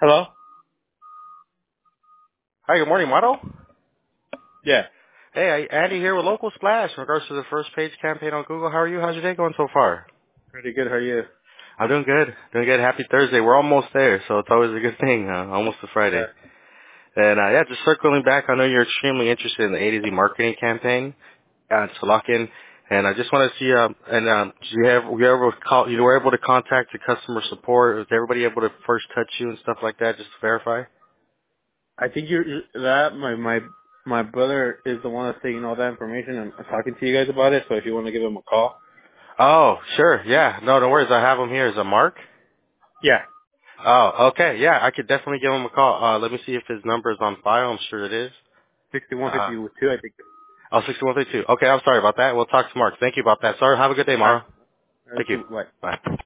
Hello? Hi, good morning, Motto. Yeah. Hey, Andy here with Local Splash in regards to the first page campaign on Google. How are you? How's your day going so far? Pretty good. How are you? I'm doing good. Doing good. Happy Thursday. We're almost there, so it's always a good thing. Almost a Friday. Yeah. And yeah, just circling back, I know you're extremely interested in the A to Z marketing campaign to lock in. And I just want to see, you were able to contact the customer support? Was everybody able to first touch you and stuff like that, just to verify? I think my brother is the one that's taking all that information and talking to you guys about it. So if you want to give him a call. Oh, sure. Yeah. No worries. I have him here. Is it Mark? Yeah. Oh, okay. Yeah, I could definitely give him a call. Let me see if his number is on file. I'm sure it is. 6152, I think. 6132. Okay, I'm sorry about that. We'll talk to Mark. Thank you about that. Sorry. Have a good day, All right. Mara. All right, Thank you. too. Bye. Bye.